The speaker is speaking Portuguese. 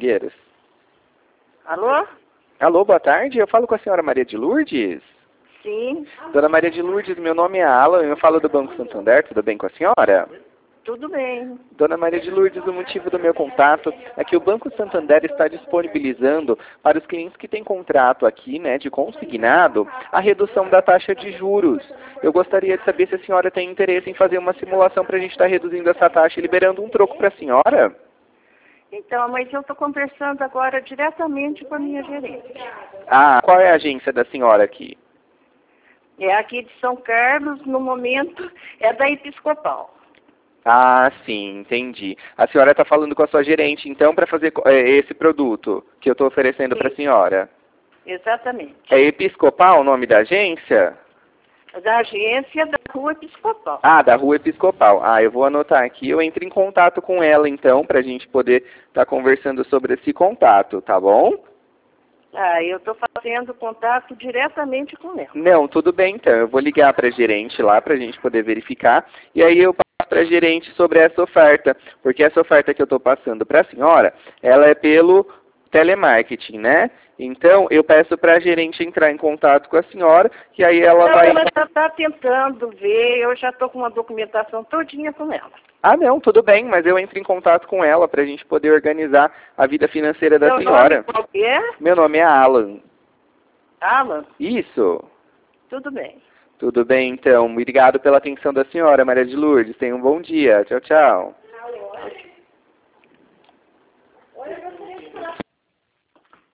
Pingueiros? Alô? Alô, boa tarde. Eu falo com a senhora Maria de Lourdes? Sim, Dona Maria de Lourdes, meu nome é Alan, eu falo do Banco Santander, tudo bem com a senhora? tudo bem. Dona Maria de Lourdes, o motivo do meu contato é que o Banco Santander está disponibilizando para os clientes que têm contrato aqui, né, de consignado, a redução da taxa de juros. Eu gostaria de saber se a senhora tem interesse em fazer uma simulação para a gente estar reduzindo essa taxa e liberando um troco para a senhora? Então, mas eu estou conversando agora diretamente com a minha gerente. Ah, qual é a agência da senhora aqui? É aqui de São Carlos, no momento, é da Episcopal. Ah, sim, entendi. A senhora está falando com a sua gerente, então, para fazer esse produto que eu estou oferecendo para a senhora. Exatamente. É Episcopal o nome da agência? Da agência da Rua Episcopal. Ah, da Rua Episcopal. Ah, eu vou anotar aqui. Eu entro em contato com ela, então, para a gente poder estar conversando sobre esse contato, tá bom? Ah, eu estou fazendo contato diretamente com ela. Não, tudo bem, então. Eu vou ligar para a gerente lá, para a gente poder verificar. E aí eu passo para a gerente sobre essa oferta. Porque essa oferta que eu estou passando para a senhora, ela é pelo telemarketing, né? Então, eu peço para a gerente entrar em contato com a senhora, que aí ela Então, vai... ela já está tentando ver, eu já estou com uma documentação todinha com ela. Ah, não, tudo bem, mas eu entro em contato com ela para a gente poder organizar a vida financeira da Seu senhora. nome qual que é? Meu nome é Alan. Alan? Isso. Tudo bem. Tudo bem, então. Obrigado pela atenção da senhora, Maria de Lourdes. Tenha um bom dia. Tchau, tchau.